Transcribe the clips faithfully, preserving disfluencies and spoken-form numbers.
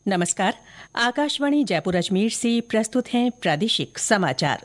नमस्कार। आकाशवाणी जयपुर अजमेर से प्रस्तुत हैं प्रादेशिक समाचार।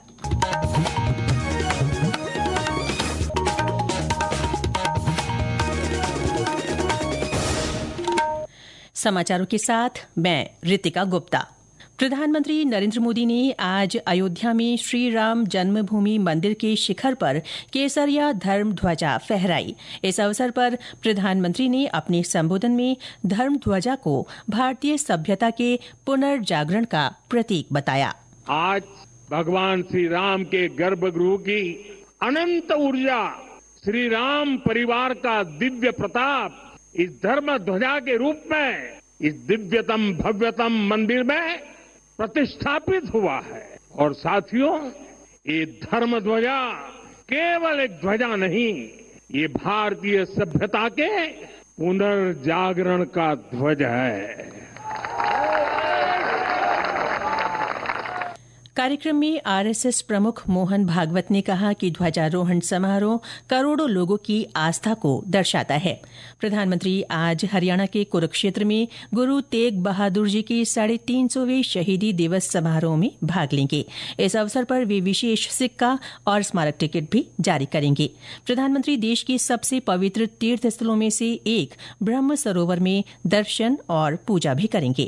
समाचारों के साथ मैं रितिका गुप्ता। प्रधानमंत्री नरेंद्र मोदी ने आज अयोध्या में श्री राम जन्मभूमि मंदिर के शिखर पर केसरिया धर्म ध्वजा फहराई। इस अवसर पर प्रधानमंत्री ने अपने संबोधन में धर्म ध्वजा को भारतीय सभ्यता के पुनर्जागरण का प्रतीक बताया। आज भगवान श्री राम के गर्भगृह की अनंत ऊर्जा, श्री राम परिवार का दिव्य प्रताप इस धर्म ध्वजा के रूप में इस दिव्यतम भव्यतम मंदिर में प्रतिष्ठापित हुआ है। और साथियों, ये धर्म ध्वजा केवल एक ध्वजा नहीं, ये भारतीय सभ्यता के पुनर्जागरण का ध्वज है। कार्यक्रम में आरएसएस प्रमुख मोहन भागवत ने कहा कि ध्वजारोहण समारोह करोड़ों लोगों की आस्था को दर्शाता है। प्रधानमंत्री आज हरियाणा के कुरुक्षेत्र में गुरु तेग बहादुर जी के साढ़े तीन सौवें शहीदी दिवस समारोह में भाग लेंगे। इस अवसर पर वे विशेष सिक्का और स्मारक टिकट भी जारी करेंगे। प्रधानमंत्री देश के सबसे पवित्र तीर्थ स्थलों में से एक ब्रह्म सरोवर में दर्शन और पूजा भी करेंगे।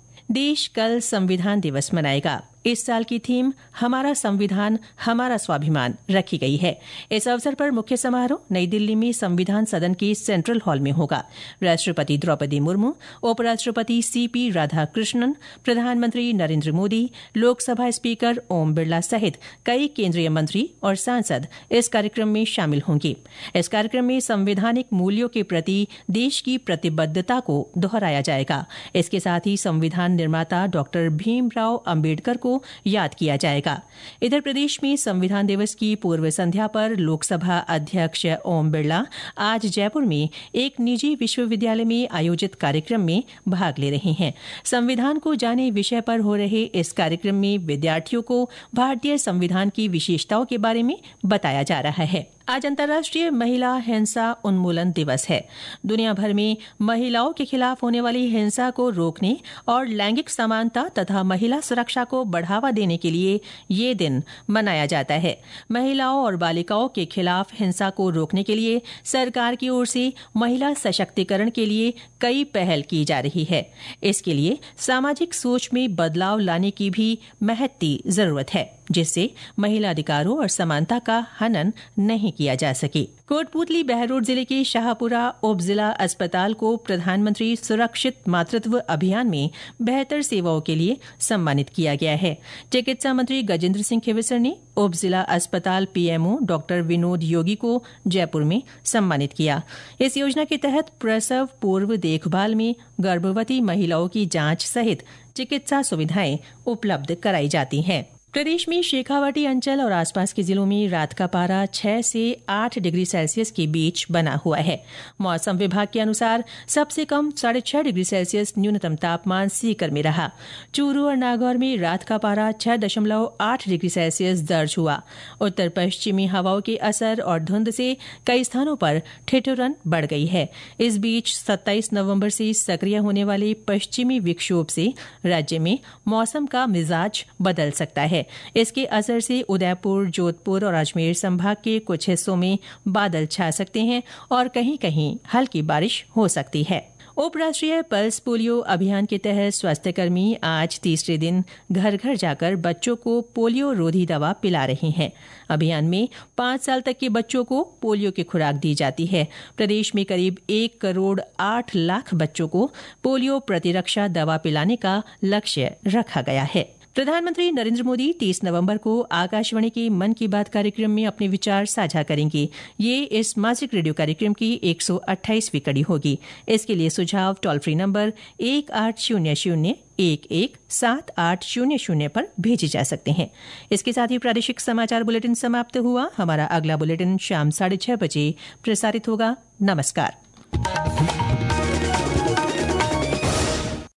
देश कल संविधान दिवस मनाएगा। इस साल की थीम हमारा संविधान हमारा स्वाभिमान रखी गई है। इस अवसर पर मुख्य समारोह नई दिल्ली में संविधान सदन के सेंट्रल हॉल में होगा। राष्ट्रपति द्रौपदी मुर्मू, उपराष्ट्रपति सीपी राधाकृष्णन, प्रधानमंत्री नरेंद्र मोदी, लोकसभा स्पीकर ओम बिरला सहित कई केंद्रीय मंत्री और सांसद इस कार्यक्रम में शामिल होंगे। इस कार्यक्रम में संवैधानिक मूल्यों के प्रति देश की प्रतिबद्धता को दोहराया जाएगा। इसके साथ ही संविधान निर्माता डॉक्टर भीमराव अम्बेडकर को याद किया जाएगा। इधर प्रदेश में संविधान दिवस की पूर्व संध्या पर लोकसभा अध्यक्ष ओम बिरला आज जयपुर में एक निजी विश्वविद्यालय में आयोजित कार्यक्रम में भाग ले रहे हैं। संविधान को जाने विषय पर हो रहे इस कार्यक्रम में विद्यार्थियों को भारतीय संविधान की विशेषताओं के बारे में बताया जा रहा है। आज अंतर्राष्ट्रीय महिला हिंसा उन्मूलन दिवस है। दुनिया भर में महिलाओं के खिलाफ होने वाली हिंसा को रोकने और लैंगिक समानता तथा महिला सुरक्षा को बढ़ावा देने के लिए ये दिन मनाया जाता है। महिलाओं और बालिकाओं के खिलाफ हिंसा को रोकने के लिए सरकार की ओर से महिला सशक्तिकरण के लिए कई पहल की जा रही है। इसके लिए सामाजिक सोच में बदलाव लाने की भी महत्ती जरूरत है, जिससे महिला अधिकारों और समानता का हनन नहीं किया जा सके। कोटपूतली बहरोड जिले के शाहपुरा उप जिला अस्पताल को प्रधानमंत्री सुरक्षित मातृत्व अभियान में बेहतर सेवाओं के लिए सम्मानित किया गया है। चिकित्सा मंत्री गजेंद्र सिंह खींवसर ने उप जिला अस्पताल पीएमओ डॉक्टर विनोद योगी को जयपुर में सम्मानित किया। इस योजना के तहत प्रसव पूर्व देखभाल में गर्भवती महिलाओं की जांच सहित चिकित्सा सुविधाएं उपलब्ध कराई जाती हैं। प्रदेश में शेखावाटी अंचल और आसपास के जिलों में रात का पारा छह से आठ डिग्री सेल्सियस के बीच बना हुआ है। मौसम विभाग के अनुसार सबसे कम साढ़े छह डिग्री सेल्सियस न्यूनतम तापमान सीकर में रहा। चूरू और नागौर में रात का पारा छह दशमलव आठ डिग्री सेल्सियस दर्ज हुआ। उत्तर पश्चिमी हवाओं के असर और धुंध से कई स्थानों पर ठिठुरन बढ़ गई है। इस बीच सत्ताईस नवम्बर से सक्रिय होने वाले पश्चिमी विक्षोभ से राज्य में मौसम का मिजाज बदल सकता है। इसके असर से उदयपुर, जोधपुर और अजमेर संभाग के कुछ हिस्सों में बादल छा सकते हैं और कहीं कहीं हल्की बारिश हो सकती है। उपराष्ट्रीय पल्स पोलियो अभियान के तहत स्वास्थ्यकर्मी आज तीसरे दिन घर घर जाकर बच्चों को पोलियो रोधी दवा पिला रहे हैं। अभियान में पांच साल तक के बच्चों को पोलियो की खुराक दी जाती है। प्रदेश में करीब एक करोड़ आठ लाख बच्चों को पोलियो प्रतिरक्षा दवा पिलाने का लक्ष्य रखा गया है। प्रधानमंत्री नरेंद्र मोदी तीस नवंबर को आकाशवाणी के मन की बात कार्यक्रम में अपने विचार साझा करेंगे। ये इस मासिक रेडियो कार्यक्रम की एक सौ अट्ठाईसवीं कड़ी होगी। इसके लिए सुझाव टोल फ्री नंबर एक आठ शून्य शून्य एक एक सात आठ शून्य शून्य पर भेजे जा सकते हैं। इसके साथ ही प्रादेशिक समाचार बुलेटिन समाप्त हुआ। हमारा अगला बुलेटिन शाम साढ़े छह बजे प्रसारित होगा। नमस्कार।